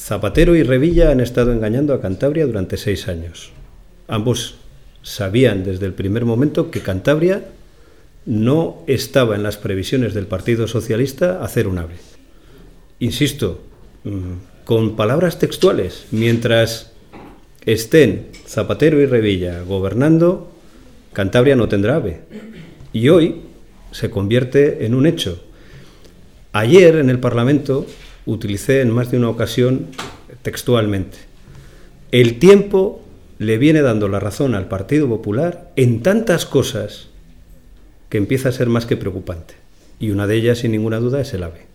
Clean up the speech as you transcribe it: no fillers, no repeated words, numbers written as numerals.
Zapatero y Revilla han estado engañando a Cantabria durante 6 años. Ambos sabían desde el primer momento que Cantabria no estaba en las previsiones del Partido Socialista hacer un AVE. Insisto, con palabras textuales, mientras estén Zapatero y Revilla gobernando, Cantabria no tendrá AVE. Y hoy se convierte en un hecho. Ayer en el Parlamento utilicé en más de una ocasión textualmente: el tiempo le viene dando la razón al Partido Popular en tantas cosas que empieza a ser más que preocupante. Y una de ellas, sin ninguna duda, es el AVE.